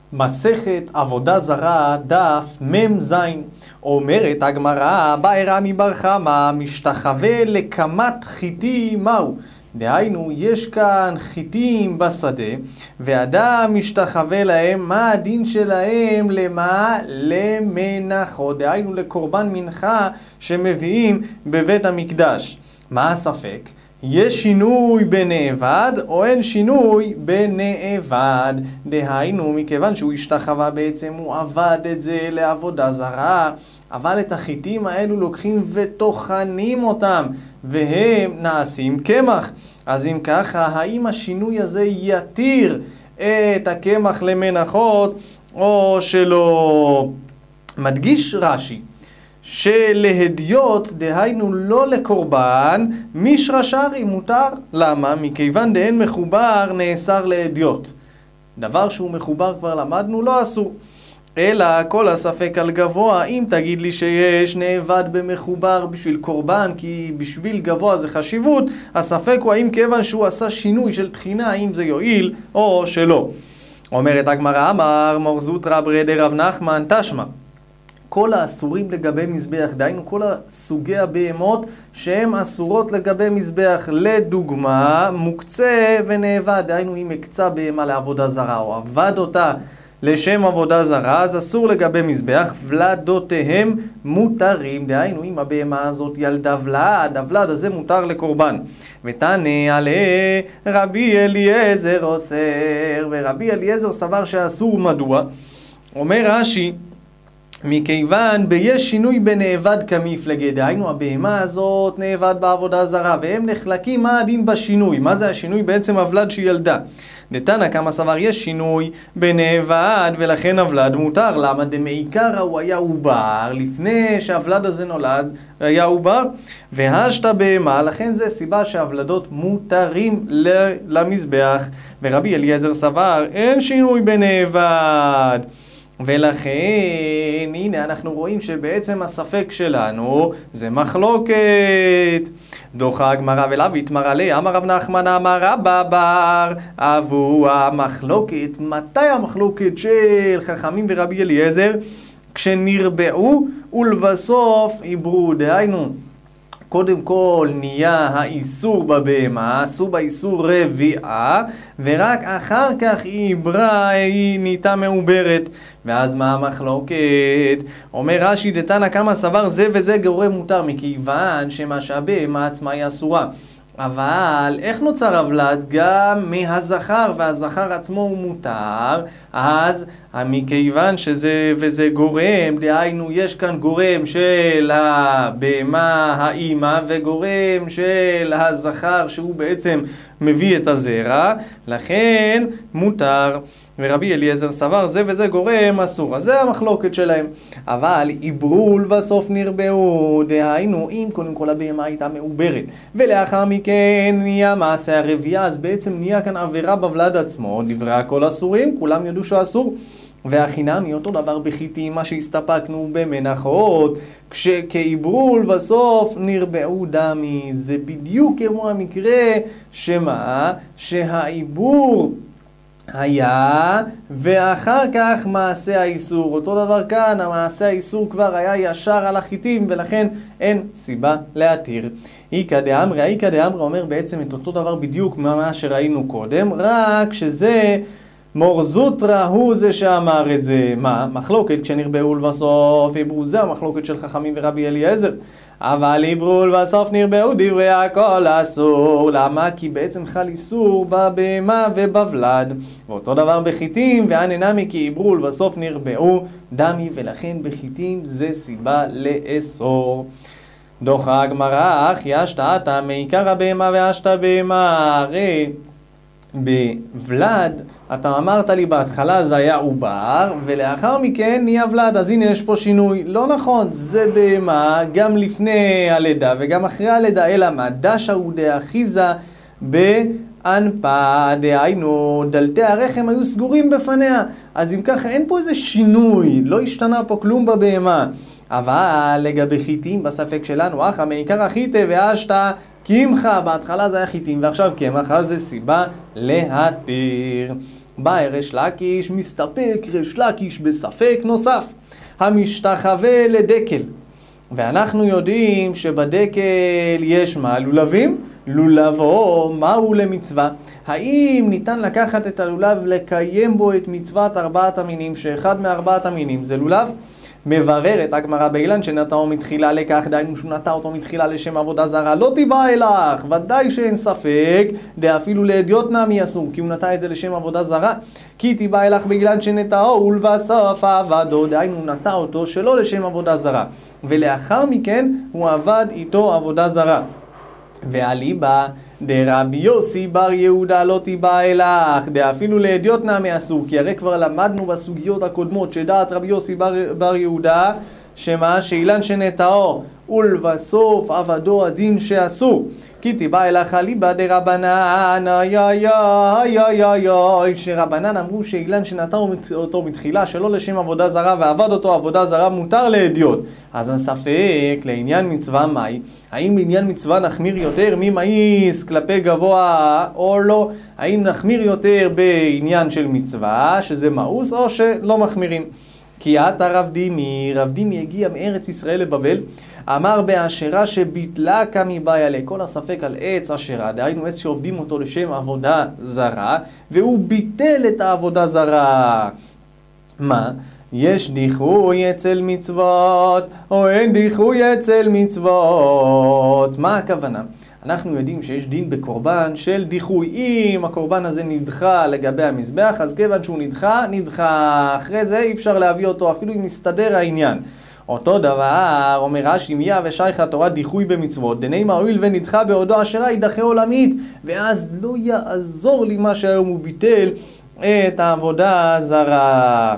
מסכת עבודה זרה דף מ"ז. אומרת הגמרא, באי רמי בר חמא משתחווה לקמת חיטים מהו? דהיינו, יש כאן חיטים בשדה ואדם משתחווה להם, מה הדין שלהם? למה? למנחות, דהיינו לקורבן מנחה שמביאים בבית המקדש. מה הספק? יש שינוי בנאבד או אין שינוי בנאבד? דהיינו, מכיוון שהוא השתחווה בעצם הוא עבד את זה לעבודה זרה, אבל את החיטים האלו לוקחים וטוחנים אותם והם נעשים קמח. אז אם ככה, האם השינוי הזה יתיר את הקמח למנחות או שלא? מדגיש רש"י שלהדיוט, דהיינו לא לקורבן, מישרא שרי מותר. למה? מכיוון דאין מחובר נאסר להדיוט. דבר שהוא מחובר כבר למדנו לא אסור. אלא כל הספק על גבוה, אם תגיד לי שיש נאבד במחובר בשביל קורבן, כי בשביל גבוה זה חשיבות, הספק הוא האם כיוון שהוא עשה שינוי של תחינה, האם זה יועיל או שלא. אומרת הגמרא, אמר מור זוטרא ברדי רב נחמן תשמע. כל האסורים לגבי מזבח, דהיינו כל הסוגי הבהמות שהן אסורות לגבי מזבח, לדוגמה מוקצה ונאבד, דהיינו אם הקצה בהמה לעבודה זרה או עבד אותה לשם עבודה זרה, אז אסור לגבי מזבח. ולדותיהם מותרים, דהיינו אם הבהמה הזאת ילדה ולד, הוולד הזה מותר לקורבן. ותענה עליה רבי אליעזר אוסר, ורבי אליעזר סבר שאסור. מדוע? אומר רש"י, מכיוון ביש שינוי בנאבד כמפלגה, דהיינו הבהמה הזאת נאבד בעבודה זרה והם נחלקים מה הדין בשינוי. מה זה השינוי? בעצם הוולד שילדה. דתנא קמא סבר יש שינוי בנאבד ולכן הוולד מותר. למה? דמעיקרא הוא היה עובר, לפני שהוולד הזה נולד היה עובר, והשתא בהמה, לכן זה סיבה שהוולדות מותרים למזבח. ורבי אליעזר סבר אין שינוי בנאבד, ולכן הנה אנחנו רואים שבעצם הספק שלנו זה מחלוקת. דוחה הגמרא ולאו יתמר עליה, אמר רב נחמן אמר רבא בר אבו. המחלוקת, מתי המחלוקת של חכמים ורבי אליעזר? כשנרבעו ולבסוף עברו, דהיינו קודם כל נהיה האיסור בבהמה, עשו באיסור רביעה, ורק אחר כך היא עברה, היא נהייתה מעוברת. ואז מה המחלוקת? אומר רש"י דתנא קמא סבר זה וזה גורם מותר, מכיוון שמה שהבהמה עצמה היא אסורה. אבל איך נוצר הוולד? גם מהזכר, והזכר עצמו הוא מותר. אז מכיוון שזה וזה גורם, דהיינו יש כאן גורם של הבהמה האימא וגורם של הזכר שהוא בעצם מביא את הזרע, לכן מותר. ורבי אליעזר סבר זה וזה גורם אסור. אז זה המחלוקת שלהם. אבל עברו ולבסוף נרבעו, דהיינו אם קודם כל הבהמה הייתה מעוברת ולאחר מכן נהיה מעשה הרבייה, אז בעצם נהיה כאן עבירה בוולד עצמו. דברי הכל אסורים, כולם ידעו שהוא אסור. והחינמי אותו דבר בחיטים, מה שהסתפקנו במנחות, כשעברו ולבסוף נרבעו דמי. זה בדיוק כמו המקרה שמה? שהעיבור היה ואחר כך מעשה האיסור. אותו דבר כאן, המעשה האיסור כבר היה ישר על החיטים ולכן אין סיבה להתיר. איקא דאמרי אומר בעצם את אותו דבר בדיוק מה שראינו קודם, רק שזה מור זוטרא הוא זה שאמר את זה. מה? מחלוקת כשנרבעו לבסוף עברו, זה המחלוקת של חכמים ורבי אליעזר. אבל עברו לבסוף נרבעו דברי הכל אסור. למה? כי בעצם חל איסור בבהמה ובוולד. ואותו דבר בחיטים, והננמי כי עברו לבסוף נרבעו דמי, ולכן בחיטים זה סיבה לאסור. דוחה הגמרא, אחי אשתא אתא מעיקר הבהמה ואשתא בהמה. הרי בוולד אתה אמרת לי בהתחלה זה היה עובר ולאחר מכן נהיה ולד, אז הנה יש פה שינוי. לא נכון, זה בהמה גם לפני הלידה וגם אחרי הלידה, אלא מה? דשא הוא דאחיזה באנפה, דהיינו דלתי הרחם היו סגורים בפניה. אז אם ככה אין פה איזה שינוי, לא השתנה פה כלום בבהמה. אבל לגבי חיטים בספק שלנו, אחא מעיקר החיטה ואשתא קמחא, בהתחלה זה היה חיטים ועכשיו קמח, אז זה סיבה להתיר. בא ריש לקיש, מסתפק ריש לקיש בספק נוסף, המשתחווה לדקל. ואנחנו יודעים שבדקל יש מה? לולבים? לולבו, מהו למצווה? האם ניתן לקחת את הלולב לקיים בו את מצוות ארבעת המינים, שאחד מארבעת המינים זה לולב? מבררת הגמרא באילן שנטעו מתחילה לכך, דהיינו שהוא נטע אותו מתחילה לשם עבודה זרה, לא תיבא אלך, ודאי שאין ספק, אפילו לאדיוט נמי אסור, כי הוא נטע את זה לשם עבודה זרה, כי תיבא אלך באילן שנטעו ולבסוף עבדו, דהיינו הוא נטע אותו שלא לשם עבודה זרה, ולאחר מכן הוא עבד איתו עבודה זרה. ואליבא דרבי יוסי בר יהודה לא תיבא אלך, דאפילו לאדיוט נמי אסור, כי הרי כבר למדנו בסוגיות הקודמות שדעת רבי יוסי בר יהודה שמה? שאילן שנטעו ולבסוף עבדו הדין שאסור. כי תיבא אלך אליבא דרבנן שרבנן אמרו שאילן שנטעו אותו מתחילה שלא לשם עבודה זרה ועבד אותו עבודה זרה מותר לאדיוט. אז הספק לעניין מצווה מהי? האם בעניין מצווה נחמיר יותר ממאיס כלפי גבוה או לא? האם נחמיר יותר בעניין של מצווה שזה מאוס או שלא מחמירים? כי עתה רב דימי הגיע מארץ ישראל לבבל, אמר באשרה שביטלה קמי בעיה לכל הספק על עץ אשרה, דהיינו עץ שעובדים אותו לשם עבודה זרה, והוא ביטל את העבודה זרה. מה? יש דיחוי אצל מצוות, או אין דיחוי אצל מצוות? מה הכוונה? אנחנו יודעים שיש דין בקורבן של דיחוי. אם הקורבן הזה נדחה לגבי המזבח, אז כיוון שהוא נדחה. אחרי זה אי אפשר להביא אותו, אפילו אם מסתדר העניין. אותו דבר, אומר רש"י, מיה ושייך התורה דיחוי במצוות, דנימה הואיל ונדחה בעודו אשרה יידחה עולמית, ואז לא יעזור לי מה שהיום הוא ביטל את העבודה הזרה.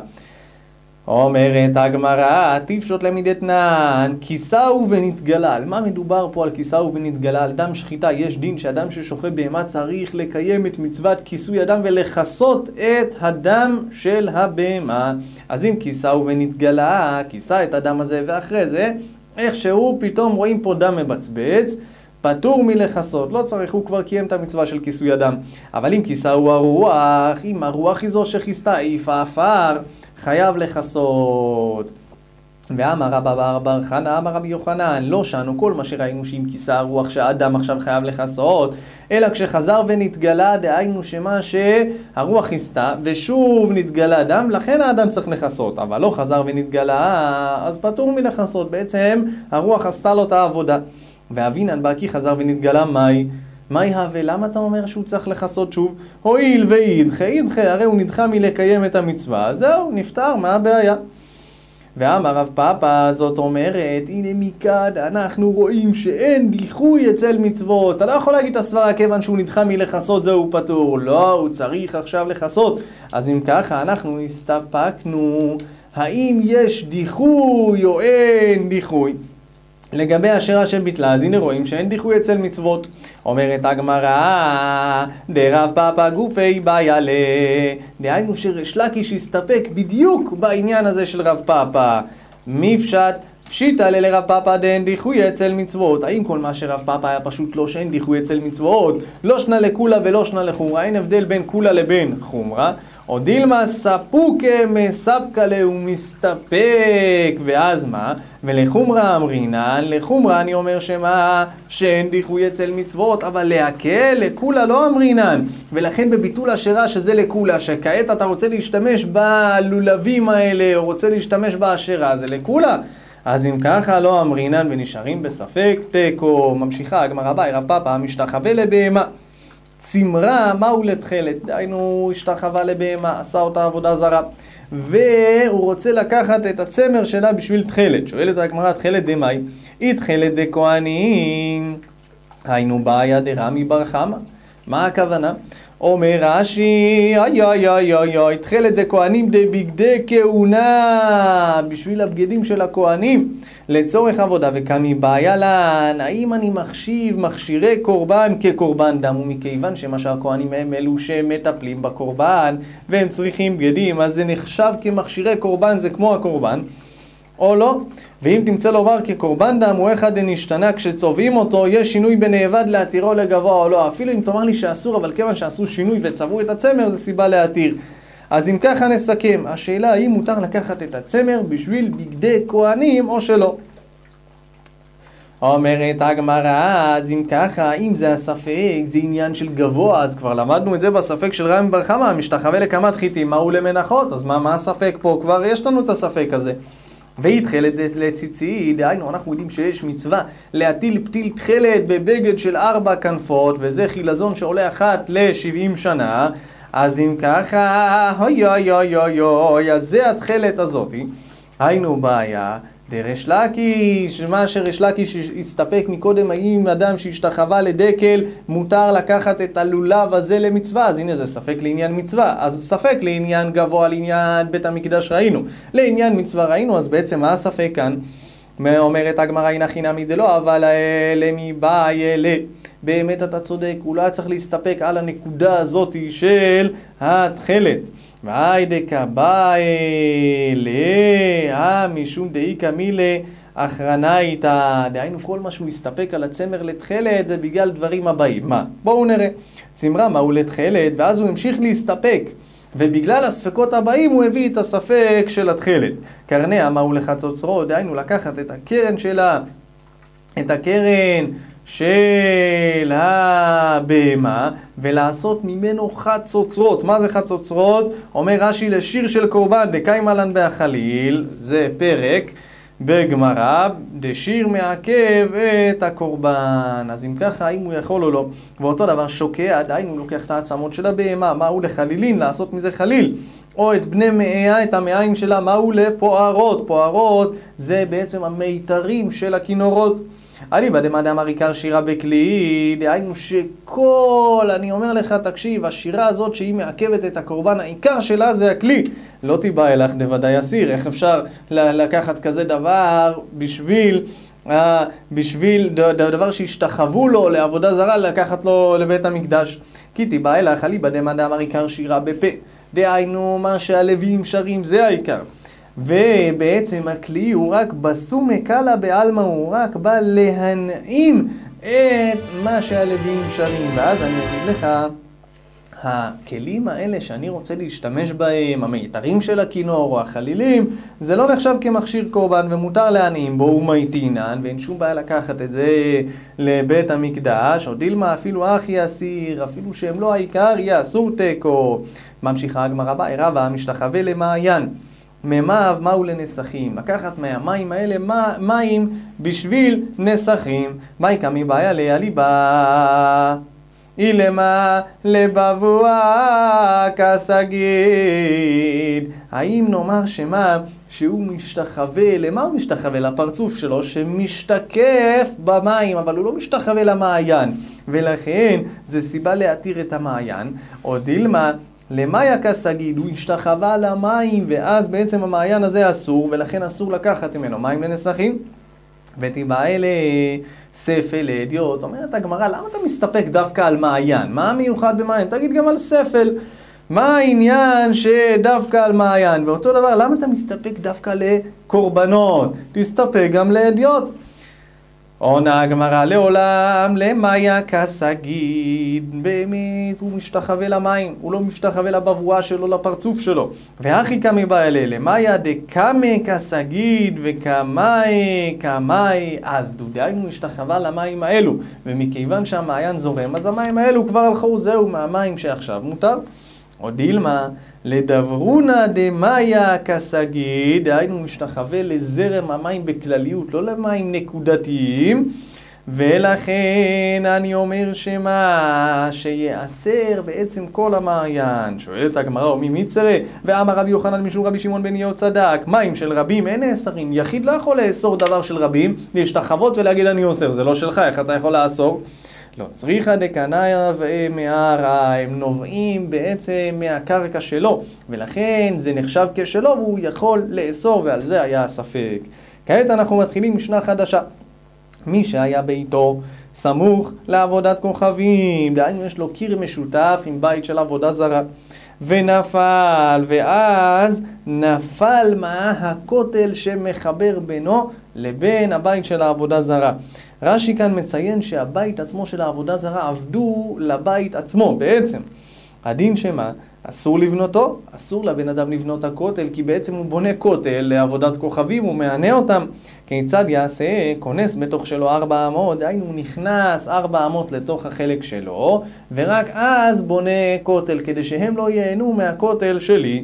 אומרת הגמרא, תפשוט למידתנן, כיסאו ונתגלה. על מה מדובר פה על כיסאו ונתגלה? על דם שחיטה. יש דין שאדם ששוחט בהמה צריך לקיים את מצוות כיסוי הדם ולכסות את הדם של הבהמה. אז אם כיסאו ונתגלה, כיסה את הדם הזה ואחרי זה, איכשהו פתאום רואים פה דם מבצבץ, פטור מלכסות, לא צריך, הוא כבר קיים את המצווה של כיסוי הדם. אבל אם כיסאו הרוח, אם הרוח היא זו שכיסתה, העיפה עפר, חייב לכסות. ואמר רבא בר חנא, אמר רבי יוחנן, לא שענו כל מה שראינו שאם כיסה הרוח שהאדם עכשיו חייב לכסות, אלא כשחזר ונתגלה, דהיינו שמה שהרוח כיסתה ושוב נתגלה דם, לכן האדם צריך לכסות, אבל לא חזר ונתגלה, אז פטור מלכסות, בעצם הרוח עשתה לו את העבודה. ואבינן בא כי חזר ונתגלה מהי הווה? למה אתה אומר שהוא צריך לכסות שוב? הואיל וידחה, הרי הוא נדחה מלקיים את המצווה, זהו, נפטר, מה הבעיה? ואמר רב פאפא, זאת אומרת, הנה מכאן אנחנו רואים שאין דיחוי אצל מצוות. אתה לא יכול להגיד את הסברה כיוון שהוא נדחה מלכסות, זהו פטור. לא, הוא צריך עכשיו לכסות. אז אם ככה אנחנו הסתפקנו, האם יש דיחוי או אין דיחוי? לגבי אשרה שביטלה, אז הנה רואים שאין דיחוי אצל מצוות. אומרת הגמרא, דרב פאפא גופי בעיה דהיינו שריש לקיש הסתפק בדיוק בעניין הזה של רב פאפא. מפשט פשיטא לרב פאפא דאין דיחוי אצל מצוות. האם כל מה שרב פאפא היה פשוט לא שאין דיחוי אצל מצוות? לא שנה לקולה ולא שנה לחומרה, אין הבדל בין קולה לבין חומרה. או דילמה ספוקה מספקה הוא מסתפק, ואז מה? ולחומרה אמרינן, לחומרה אני אומר שמה? שאין דיחוי אצל מצוות, אבל להקל, לקולה לא אמרינן. ולכן בביטול אשרה שזה לקולה, שכעת אתה רוצה להשתמש בלולבים האלה, או רוצה להשתמש באשרה, זה לקולה. אז אם ככה לא אמרינן ונשארים בספק תיקו. ממשיכה הגמרא באי רב פאפא משתחווה לבהמה. צמרה, מהו לתכלת? דהיינו, השתחווה לבהמה, עשה אותה עבודה זרה. והוא רוצה לקחת את הצמר שלה בשביל תכלת. שואלת הגמרא, תכלת דמאי? היא תכלת דכהנים. היינו בעיה דרמי בר חמא. מה הכוונה? אומר רש"י, תכלת דכהנים דבגדי כהונה, בשביל הבגדים של הכהנים, לצורך עבודה. וכמי בעיה לן, האם אני מחשיב מכשירי קורבן כקורבן דם? ומכיוון שמה שהכהנים הם אלו שמטפלים בקורבן, והם צריכים בגדים, אז זה נחשב כמכשירי קורבן, זה כמו הקורבן. או לא. ואם תמצא לומר כקורבן דם הוא אחד דנשתנה כשצובעים אותו, יש שינוי בנאבד להתירו לגבוה או לא. אפילו אם תאמר לי שאסור, אבל כיוון שעשו שינוי וצבעו את הצמר, זה סיבה להתיר. אז אם ככה נסכם, השאלה האם מותר לקחת את הצמר בשביל בגדי כהנים או שלא. אומרת הגמרא, אז אם ככה, אם זה הספק, זה עניין של גבוה, אז כבר למדנו את זה בספק של רמי בר חמא, משתחווה לכמה חיטים, מהו למנחות? אז מה הספק פה? כבר יש לנו את הספק הזה. והתחלת לציצי, דהיינו, אנחנו יודעים שיש מצווה להטיל פתיל תחלת בבגד של 4 כנפות, וזה חילזון שעולה אחת ל-70 שנה, אז אם ככה, אוי, אז זה התחלת הזאתי. היינו בעיה, דרש לקיש, מה שרש לקיש הסתפק מקודם, האם אדם שהשתחווה לדקל מותר לקחת את הלולב הזה למצווה, אז הנה זה ספק לעניין מצווה, אז ספק לעניין גבוה, לעניין בית המקדש ראינו, לעניין מצווה ראינו, אז בעצם מה הספק כאן? אומרת הגמרא הנה חינמי דלא, אבל למי באי אלה. באמת אתה צודק, הוא לא היה צריך להסתפק על הנקודה הזאת של התחלת. ואי דקבאי לה משום דאיקא מילה אחרנייתא, דהיינו כל מה שהוא הסתפק על הצמר לתחלת זה בגלל דברים הבאים. מה? בואו נראה. צמרה מהו לתחלת, ואז הוא המשיך להסתפק, ובגלל הספקות הבאים הוא הביא את הספק של התחלת. קרניה מהו לחצוצרו, דהיינו לקחת את הקרן שלה, את הקרן של הבהמה, ולעשות ממנו חצוצרות. מה זה חצוצרות? אומר רש"י לשיר של קורבן, דקיימא לן בהחליל, זה פרק בגמרא, דשיר מעכב את הקורבן. אז אם ככה, האם הוא יכול או לא? ואותו דבר שוקע, דהיינו לוקח את העצמות של הבהמה, מהו לחלילין, לעשות מזה חליל. או את בני מאיה, את המעיים שלה, מהו לפוערות. פוערות זה בעצם המיתרים של הכינורות. אליבא דמא דאמר עיקר שירה בכלי, דהיינו שכל, אני אומר לך, תקשיב, השירה הזאת שהיא מעכבת את הקורבן, העיקר שלה זה הכלי. לא תיבא אלך דוודאי אסיר. איך אפשר לקחת כזה דבר בשביל דבר שהשתחוו לו לעבודה זרה, לקחת לו לבית המקדש? כי תיבא אלך, אליבא דמא דאמר עיקר שירה בפה, דהיינו מה שהלוויים שרים זה העיקר. ובעצם הכלי הוא רק בסומא קלא בעלמא, הוא רק בא להנעים את מה שהלוויים שרים. ואז אני אגיד לך, הכלים האלה שאני רוצה להשתמש בהם, המיתרים של הכינור או החלילים, זה לא נחשב כמכשיר קורבן ומותר להנעים בו ומייטינן, ואין שום בעיה לקחת את זה לבית המקדש, או דילמה אפילו אחי אסיר, אפילו שהם לא העיקר, יאסור תיקו. ממשיכה הגמרא באי רבא, משתחווה למעיין. ממאב מהו לנסחים, לקחת מהמים האלה מים בשביל נסחים. מה יקא מבעיה ליליבה אילמה לבבואה כסגיד. האם נאמר שמה שהוא משתחווה, למה הוא משתחווה? לפרצוף שלו שמשתקף במים, אבל הוא לא משתחווה למעיין, ולכן זה סיבה להתיר את המעיין. או דילמה למאיה כסגיד, הוא השתחווה למים, ואז בעצם המעיין הזה אסור, ולכן אסור לקחת ממנו מים לנסחים. ותיבא אלה ספל לאדיוט. אומרת הגמרא, למה אתה מסתפק דווקא על מעיין? מה המיוחד במעיין? תגיד גם על ספל. מה העניין שדווקא על מעיין? ואותו דבר, למה אתה מסתפק דווקא לקורבנות? תסתפק גם לאדיוט. עונה הגמרא, לעולם למאיה כסגיד. באמת הוא משתחווה למים, הוא לא משתחווה לבבואה שלו, לפרצוף שלו. והכי קמי בא אלה, למאיה דקמי כסגיד וקמי, אז דהיינו משתחווה למים האלו, ומכיוון שהמעיין זורם, אז המים האלו כבר הלכו, זהו מהמים שעכשיו מותר. או דילמה לדברונה דמאיה כסגיד, דהיינו משתחווה לזרם המים בכלליות, לא למים נקודתיים, ולכן אני אומר שמה שיאסר בעצם כל המעיין. שואלת הגמרא, ומי מצרה? ואמר רבי יוחנן משום רבי שמעון בן יהודה צדק, מים של רבים אין נאסרים. יחיד לא יכול לאסור דבר של רבים, להשתחוות ולהגיד אני אוסר, זה לא שלך, איך אתה יכול לאסור? לא, צריכה דקנאיה ומערה, הם נובעים בעצם מהקרקע שלו, ולכן זה נחשב כשלו והוא יכול לאסור, ועל זה היה הספק. כעת אנחנו מתחילים משנה חדשה. מי שהיה ביתו סמוך לעבודת כוכבים, דהיינו יש לו קיר משותף עם בית של עבודה זרה, ונפל, ואז נפל מה? הכותל שמחבר בינו לבין הבית של העבודה זרה. רש"י כאן מציין שהבית עצמו של העבודה זרה עבדו לבית עצמו בעצם. הדין שמה? אסור לבנותו, אסור לבן אדם לבנות הכותל, כי בעצם הוא בונה כותל לעבודת כוכבים, הוא מענה אותם. כיצד יעשה? כונס בתוך שלו 4 אמות, דהיינו הוא נכנס 4 אמות לתוך החלק שלו, ורק אז בונה כותל, כדי שהם לא ייהנו מהכותל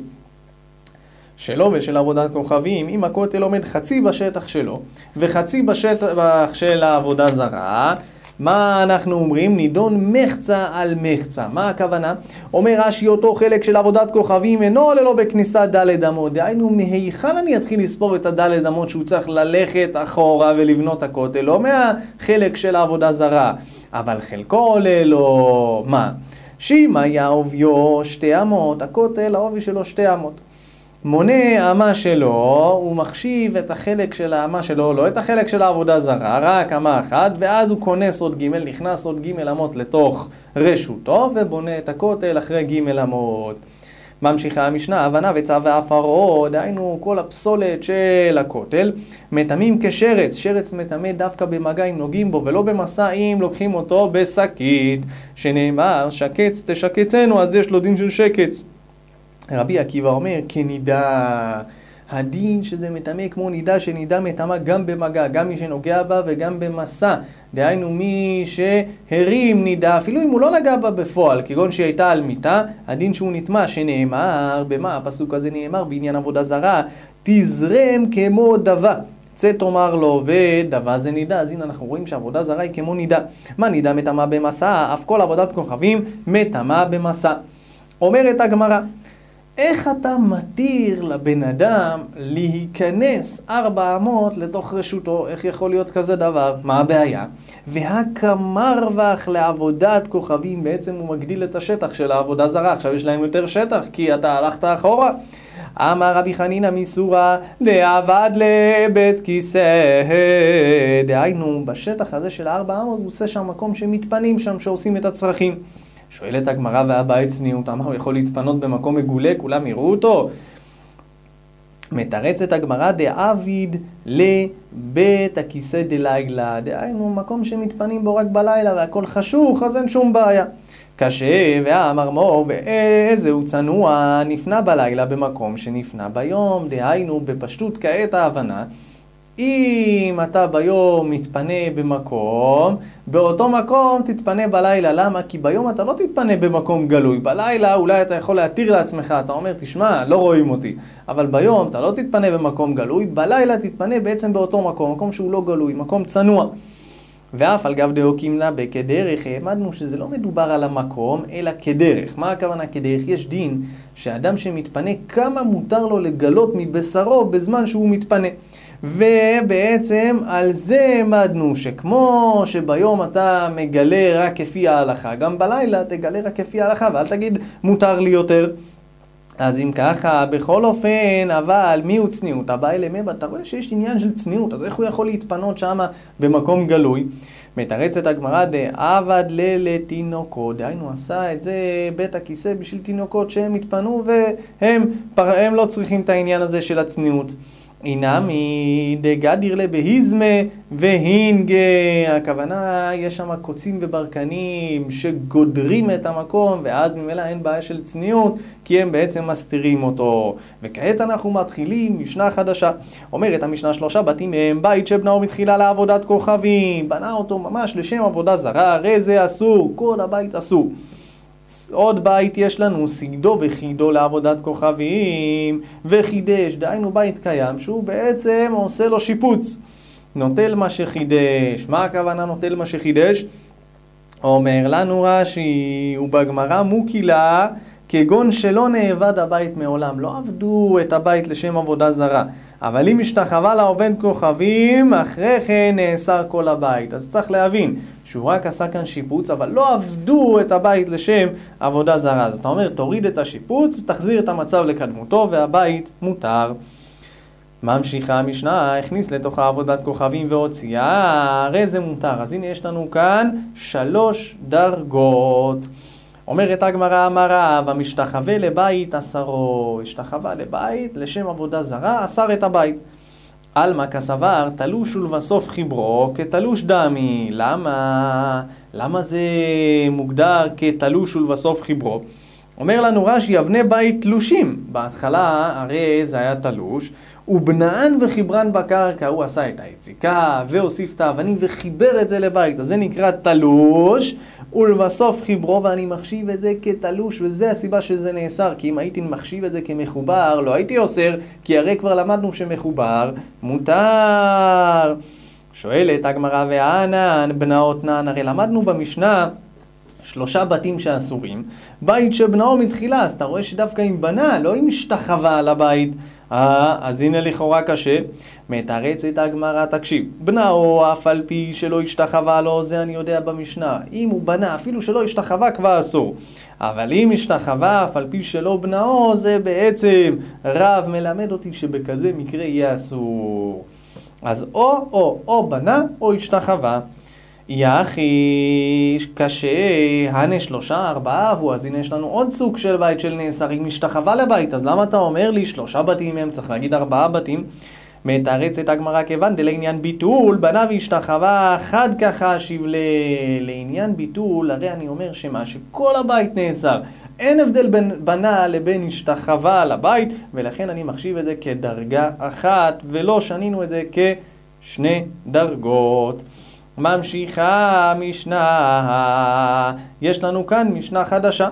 שלו ושל עבודת כוכבים. אם הכותל עומד חצי בשטח שלו וחצי בשטח של העבודה זרה, מה אנחנו אומרים? נידון מחצה על מחצה. מה הכוונה? אומר רש"י, אותו חלק של עבודת כוכבים אינו עולה לו בכניסת ד' אמות. דהיינו, מהיכן אני אתחיל לספור את הד' אמות שהוא צריך ללכת אחורה ולבנות הכותל? לא מהחלק של העבודה זרה, אבל חלקו עולה לו מה? שאם היה עוביו 2 אמות, הכותל העובי שלו 2 אמות. מונה אמה שלו, הוא מחשיב את החלק של האמה שלו, לא את החלק של העבודה זרה, רק אמה אחת, ואז הוא כונס עוד ג', נכנס עוד ג' אמות לתוך רשותו, ובונה את הכותל אחרי ג' אמות. ממשיכה המשנה, הבנה וצא ועפרו, דהיינו כל הפסולת של הכותל, מטמאים כשרץ, שרץ מטמא דווקא במגע אם נוגעים בו, ולא במסע אם לוקחים אותו בשקית, שנאמר שקץ תשקצנו, אז יש לו דין של שקץ. רבי עקיבא אומר, כנידה, הדין שזה מטמא כמו נידה, שנידה מטמא גם במגע, גם מי שנוגע בה וגם במסע. דהיינו מי שהרים נידה, אפילו אם הוא לא נגע בה בפועל, כגון שהיא הייתה על מיטה, הדין שהוא נטמא, שנאמר, במה הפסוק הזה נאמר? בעניין עבודה זרה, תזרם כמו דבה. צא תאמר לו, ודבה זה נידה. אז הנה אנחנו רואים שעבודה זרה היא כמו נידה. מה נידה מטמא במסע? אף כל עבודת כוכבים מטמא במסע. אומרת הגמרא, איך אתה מתיר לבן אדם להיכנס 4 אמות לתוך רשותו? איך יכול להיות כזה דבר? מה הבעיה? והכמרווח לעבודת כוכבים, בעצם הוא מגדיל את השטח של העבודה זרה. עכשיו יש להם יותר שטח, כי אתה הלכת אחורה. אמר רבי חנינא מסורא דעבד לבית כיסא. דהיינו, בשטח הזה של 4 אמות הוא עושה שם מקום שמתפנים שם, שעושים את הצרכים. שואלת הגמרא, והבית צניעות, מה הוא יכול להתפנות במקום מגולה, כולם יראו אותו? מתרצת הגמרא, דעביד לבית הכיסא דלילה, דהיינו מקום שמתפנים בו רק בלילה והכל חשוך, אז אין שום בעיה. קשה, ואמר מור, ואיזהו צנוע, נפנה בלילה במקום שנפנה ביום, דהיינו בפשטות כעת ההבנה, אם אתה ביום מתפנה במקום, באותו מקום תתפנה בלילה. למה? כי ביום אתה לא תתפנה במקום גלוי. בלילה אולי אתה יכול להתיר לעצמך, אתה אומר, תשמע, לא רואים אותי. אבל ביום אתה לא תתפנה במקום גלוי, בלילה תתפנה בעצם באותו מקום, מקום שהוא לא גלוי, מקום צנוע. ואף על גב דאו קימנה בכדרך, העמדנו שזה לא מדובר על המקום, אלא כדרך. מה הכוונה כדרך? יש דין שאדם שמתפנה, כמה מותר לו לגלות מבשרו בזמן שהוא מתפנה. ובעצם על זה העמדנו שכמו שביום אתה מגלה רק כפי ההלכה, גם בלילה תגלה רק כפי ההלכה, ואל תגיד מותר לי יותר. אז אם ככה, בכל אופן, אבל מי הוא צניעות? הבא אלימבה, אתה רואה שיש עניין של צניעות, אז איך הוא יכול להתפנות שם במקום גלוי? מתרצת הגמרא, דעבד לתינוקות, דהיינו עשה את זה בית הכיסא בשביל תינוקות שהם התפנו והם לא צריכים את העניין הזה של הצניעות. אינמי דגדיר לבהיזמה והינגה, הכוונה יש שם קוצים וברקנים שגודרים את המקום, ואז ממילא אין בעיה של צניעות, כי הם בעצם מסתירים אותו. וכעת אנחנו מתחילים משנה חדשה. אומרת המשנה 3 בתים מהם, בית שבנאו מתחילה לעבודת כוכבים, בנה אותו ממש לשם עבודה זרה, הרי זה אסור, כל הבית אסור. עוד בית יש לנו, סגדו וחידו לעבודת כוכבים, וחידש, דהיינו בית קיים שהוא בעצם עושה לו שיפוץ, נוטל מה שחידש. מה הכוונה נוטל מה שחידש? אומר לנו רש"י, ובגמרא מוקילה, כגון שלא נאבד הבית מעולם, לא עבדו את הבית לשם עבודה זרה, אבל אם השתחווה לעובד כוכבים, אחרי כן נאסר כל הבית. אז צריך להבין שהוא רק עשה כאן שיפוץ, אבל לא עבדו את הבית לשם עבודה זרה. אז אתה אומר, תוריד את השיפוץ, תחזיר את המצב לקדמותו, והבית מותר. ממשיכה המשנה, הכניס לתוך עבודת כוכבים והוציאה, הרי זה מותר. אז הנה יש לנו כאן 3 דרגות. אומרת הגמרא, אמר רב, המשתחווה לבית אסרו, השתחווה לבית לשם עבודה זרה, אסר את הבית. אלמה כסבר, תלוש ולבסוף חיברו כתלוש דמי. למה זה מוגדר כתלוש ולבסוף חיברו? אומר לנו רש"י, אבני בית תלושים. בהתחלה הרי זה היה תלוש, ובנאן וחיברן בקרקע, הוא עשה את היציקה והוסיף את האבנים וחיבר את זה לבית. אז זה נקרא תלוש, ולבסוף חיברו, ואני מחשיב את זה כתלוש, וזה הסיבה שזה נאסר. כי אם הייתי מחשיב את זה כמחובר, לא הייתי אוסר, כי הרי כבר למדנו שמחובר מותר. שואלת הגמרא, וענן בנאות נען, הרי למדנו במשנה 3 בתים שאסורים, בית שבנאו מתחילה, אז אתה רואה שדווקא אם בנה, לא אם השתחווה על הבית. אז הנה לכאורה קשה. מתרצת הגמרא, תקשיב, בנאו אף על פי שלא השתחווה לו, זה אני יודע במשנה. אם הוא בנה, אפילו שלא השתחווה כבר אסור. אבל אם השתחווה אף על פי שלא בנאו, זה בעצם רב מלמד אותי שבכזה מקרה יהיה אסור. אז או בנה או השתחווה. יחי קשה, הנה 3, 4 אבו, אז הנה יש לנו עוד סוג של בית של נאסר, אם משתחווה לבית, אז למה אתה אומר לי 3 בתים הם, צריך להגיד 4 בתים? מתרצת הגמרא, כיוון דלעניין ביטול, בנה והשתחווה חד כחשיב לעניין ביטול, הרי אני אומר שכל הבית נאסר, אין הבדל בין בנה לבין השתחווה לבית, ולכן אני מחשיב את זה כדרגה אחת, ולא שנינו את זה כ2 דרגות. ממשיכה משנה, יש לנו כאן משנה חדשה.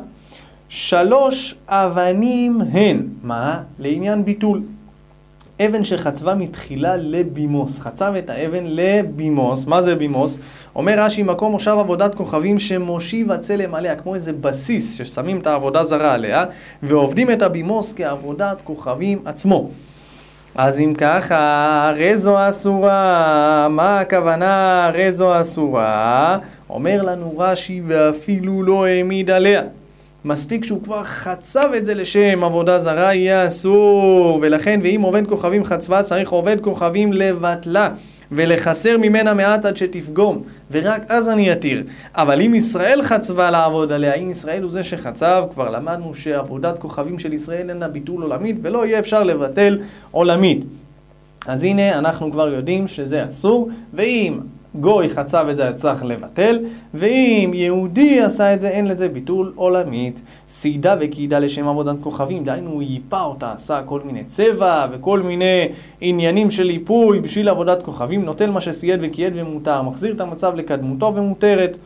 3 אבנים הן, מה? לעניין ביטול. אבן שחצבה מתחילה לבימוס, חצב את האבן לבימוס. מה זה בימוס? אומר רש"י, מקום מושב עבודת כוכבים שמושיב הצלם עליה, כמו איזה בסיס ששמים את העבודה זרה עליה, ועובדים את הבימוס כעבודת כוכבים עצמו. אז אם ככה, רזו אסורה, מה הכוונה רזו אסורה? אומר לנו רש"י, ואפילו לא העמיד עליה. מספיק שהוא כבר חצב את זה לשם עבודה זרה, יהיה אסור. ולכן, ואם עובד כוכבים חצבה, צריך עובד כוכבים לבטלה, ולחסר ממנה מעט עד שתפגום, ורק אז אני אתיר. אבל אם ישראל חצבה לעבוד עליה, אם ישראל הוא זה שחצב, כבר למדנו שעבודת כוכבים של ישראל אינה ביטול עולמית, ולא יהיה אפשר לבטל עולמית. אז הנה אנחנו כבר יודעים שזה אסור, ואם גוי חצב את זה צריך לבטל, ואם יהודי עשה את זה אין לזה ביטול עולמית. סידה וקידה לשם עבודת כוכבים, דהיינו הוא ייפה אותה, עשה כל מיני צבע וכל מיני עניינים של איפוי בשביל עבודת כוכבים, נוטל מה שסייד וקייד ומותר, מחזיר את המצב לקדמותו ומותרת.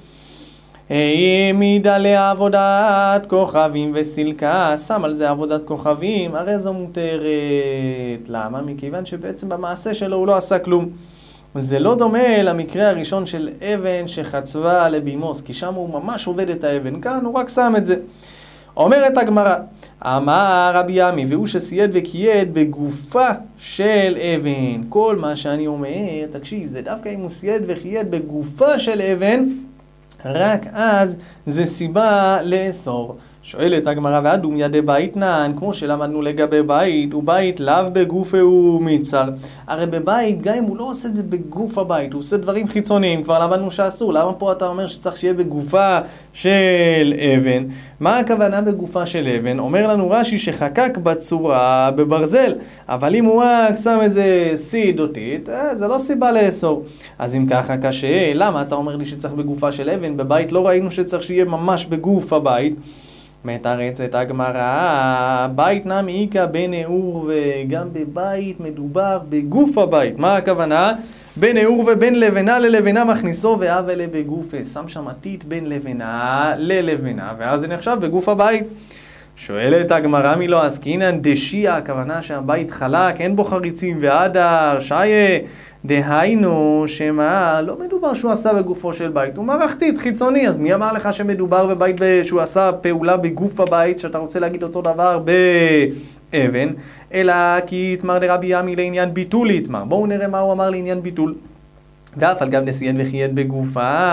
העמידה לעבודת כוכבים וסילקה, שם על זה עבודת כוכבים, הרי זו מותרת. למה? מכיוון שבעצם במעשה שלו הוא לא עשה כלום. זה לא דומה למקרה הראשון של אבן שחצבה לבימוס, כי שם הוא ממש עובד את האבן, כאן הוא רק שם את זה. אומרת הגמרא, אמר רבי ימי, והוא שסייד וקייד בגופה של אבן. כל מה שאני אומר, תקשיב, זה דווקא אם הוא סייד וקייד בגופה של אבן, רק אז זה סיבה לאסור. שואלת הגמרא, ואדום ידי בית נען, כמו שלמדנו לגבי בית, הוא בית לאו בגוף הוא מצר. הרי בבית, גם אם הוא לא עושה את זה בגוף הבית, הוא עושה דברים חיצוניים, כבר למדנו שאסור. למה פה אתה אומר שצריך שיהיה בגופה של אבן? מה הכוונה בגופה של אבן? אומר לנו רש"י שחקק בצורה בברזל, אבל אם הוא רק שם איזה סיד אותית, זה לא סיבה לאסור. אז אם ככה קשה, למה אתה אומר לי שצריך בגופה של אבן? בבית לא ראינו שצריך שיהיה ממש בגוף הבית. מתרצת הגמרא, בית נמי איכא בנעור, וגם בבית מדובר בגוף הבית. מה הכוונה? בין נעור ובין לבנה ללבנה מכניסו ואבלה בגופה. שם שם עתית בין לבנה ללבנה, ואז זה נחשב בגוף הבית. שואלת הגמרא, מי לא עסקינן דשיע, הכוונה שהבית חלק, אין בו חריצים והדר, שיה. דהיינו שמה, לא מדובר שהוא עשה בגופו של בית, הוא מערכתית, חיצוני. אז מי אמר לך שמדובר בבית שהוא עשה פעולה בגוף הבית, שאתה רוצה להגיד אותו דבר באבן? אלא כי יתמר דרבי ימי לעניין ביטול יתמר. בואו נראה מה הוא אמר לעניין ביטול. ואף על גב דסייד וחייד בגופה,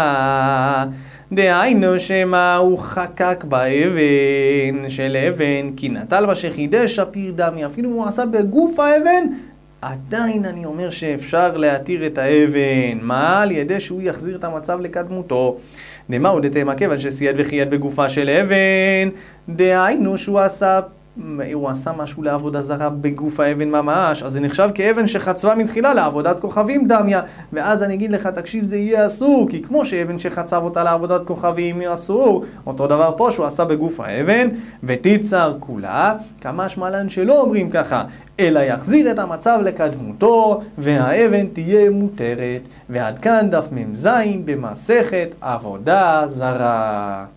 דהיינו שמה הוא חקק באבן של אבן, כי נטל מה שחידש שפיר דמי, אפילו הוא עשה בגוף האבן, עדיין אני אומר שאפשר להתיר את האבן. מה? על ידי שהוא יחזיר את המצב לקדמותו. דמהו דתמה כיוון שסייד וחייד בגופה של אבן, דהיינו שהוא עשה משהו לעבודה זרה בגוף האבן ממש, אז זה נחשב כאבן שחצבה מתחילה לעבודת כוכבים דמיה, ואז אני אגיד לך, תקשיב, זה יהיה אסור, כי כמו שאבן שחצב אותה לעבודת כוכבים יהיה אסור, אותו דבר פה שהוא עשה בגוף האבן, ותיצר כולה, כמה שמלן שלא אומרים ככה, אלא יחזיר את המצב לקדמותו, והאבן תהיה מותרת. ועד כאן דף מ"ז במסכת עבודה זרה.